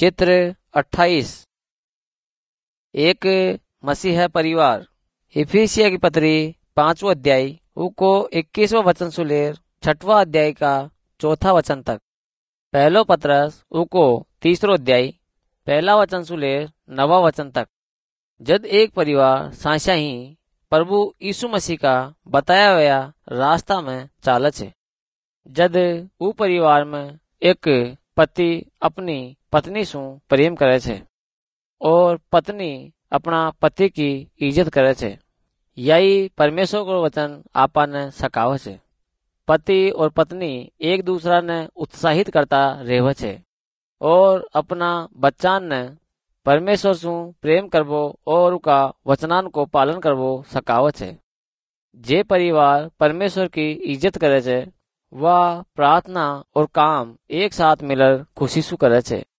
चित्र 28 एक मसीह परिवार। इफिसिया की पत्री 5वां अध्याय को 21वां वचन से लेकर 6वां अध्याय का 4था वचन तक। पहलो पत्रस को 3रो अध्याय पहला वचन से लेकर 9वां वचन तक। जब एक परिवार साशा ही प्रभु यीशु मसीह का बताया हुआ रास्ता में चाले छे। जद वो परिवार में एक पति अपनी पत्नी से प्रेम करे छे और पत्नी अपना पति की इज्जत करे छे। यही परमेश्वर को वचन आपने सकावे छे। पति और पत्नी एक दूसरा ने उत्साहित करता रहे छे और अपना बच्चान ने परमेश्वर से प्रेम करवो और उनका वचनान को पालन करवो सकावे छे। जे परिवार परमेश्वर की इज्जत करे छे वह प्रार्थना और काम एक साथ मिलकर खुशी से करे छे।